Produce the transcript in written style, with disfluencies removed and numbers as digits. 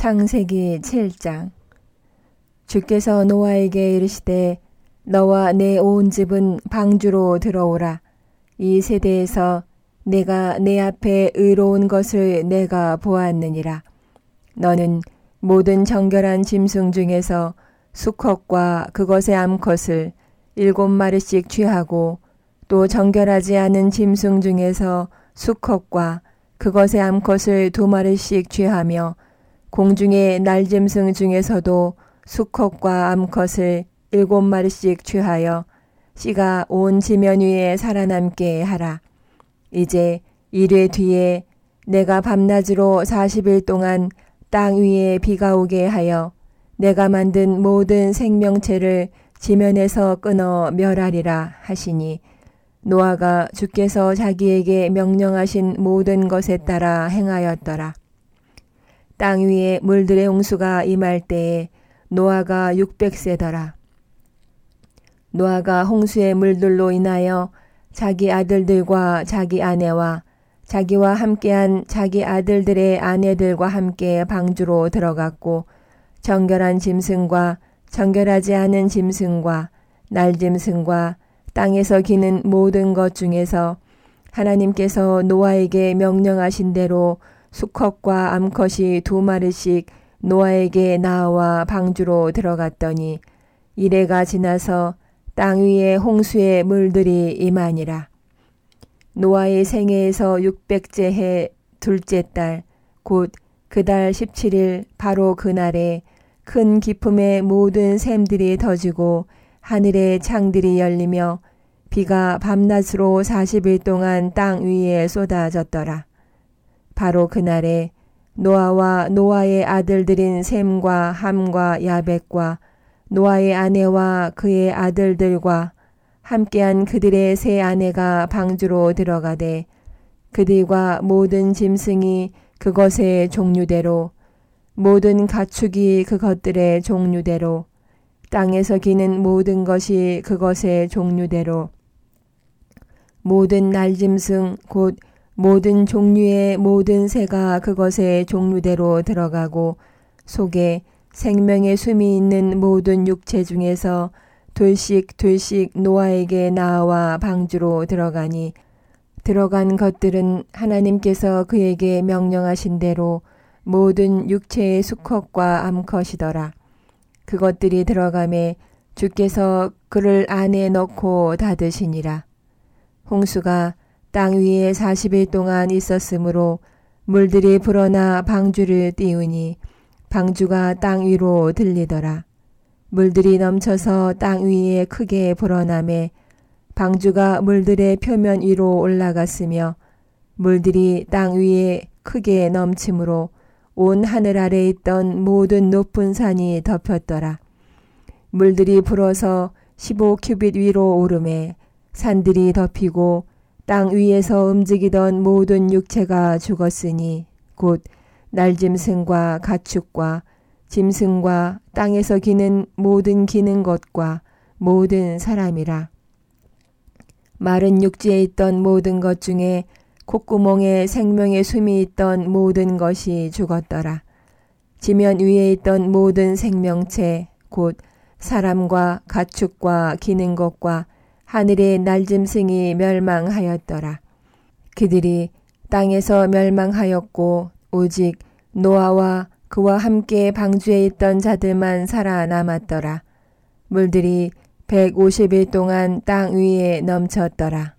창세기 7장. 주께서 노아에게 이르시되 너와 내 온 집은 방주로 들어오라. 이 세대에서 내가 내 앞에 의로운 것을 내가 보았느니라. 너는 모든 정결한 짐승 중에서 수컷과 그것의 암컷을 7마리씩 취하고 또 정결하지 않은 짐승 중에서 수컷과 그것의 암컷을 2마리씩 취하며 공중의 날짐승 중에서도 수컷과 암컷을 7마리씩 취하여 씨가 온 지면 위에 살아남게 하라. 이제 이래 뒤에 내가 밤낮으로 40일 동안 땅 위에 비가 오게 하여 내가 만든 모든 생명체를 지면에서 끊어 멸하리라 하시니 노아가 주께서 자기에게 명령하신 모든 것에 따라 행하였더라. 땅 위에 물들의 홍수가 임할 때에 노아가 600세더라. 노아가 홍수의 물들로 인하여 자기 아들들과 자기 아내와 자기와 함께한 자기 아들들의 아내들과 함께 방주로 들어갔고 정결한 짐승과 정결하지 않은 짐승과 날짐승과 땅에서 기는 모든 것 중에서 하나님께서 노아에게 명령하신 대로 수컷과 암컷이 2마리씩 노아에게 나와 방주로 들어갔더니 이래가 지나서 땅 위에 홍수의 물들이 임하니라. 노아의 생애에서 600째 해 둘째 달 곧 그 달 17일 바로 그날에 큰 기품의 모든 샘들이 터지고 하늘의 창들이 열리며 비가 밤낮으로 40일 동안 땅 위에 쏟아졌더라. 바로 그날에 노아와 노아의 아들들인 셈과 함과 야벳과 노아의 아내와 그의 아들들과 함께한 그들의 세 아내가 방주로 들어가되 그들과 모든 짐승이 그것의 종류대로 모든 가축이 그것들의 종류대로 땅에서 기는 모든 것이 그것의 종류대로 모든 날짐승 곧 모든 종류의 모든 새가 그것의 종류대로 들어가고 속에 생명의 숨이 있는 모든 육체 중에서 둘씩 노아에게 나와 방주로 들어가니 들어간 것들은 하나님께서 그에게 명령하신 대로 모든 육체의 수컷과 암컷이더라. 그것들이 들어가매 주께서 그를 안에 넣고 닫으시니라. 홍수가 땅 위에 40일 동안 있었으므로 물들이 불어나 방주를 띄우니 방주가 땅 위로 들리더라. 물들이 넘쳐서 땅 위에 크게 불어나매 방주가 물들의 표면 위로 올라갔으며 물들이 땅 위에 크게 넘치므로 온 하늘 아래 있던 모든 높은 산이 덮였더라. 물들이 불어서 15큐빗 위로 오르매 산들이 덮이고 땅 위에서 움직이던 모든 육체가 죽었으니 곧 날짐승과 가축과 짐승과 땅에서 기는 모든 기는 것과 모든 사람이라. 마른 육지에 있던 모든 것 중에 콧구멍에 생명의 숨이 있던 모든 것이 죽었더라. 지면 위에 있던 모든 생명체 곧 사람과 가축과 기는 것과 하늘의 날짐승이 멸망하였더라. 그들이 땅에서 멸망하였고 오직 노아와 그와 함께 방주에 있던 자들만 살아남았더라. 물들이 150일 동안 땅 위에 넘쳤더라.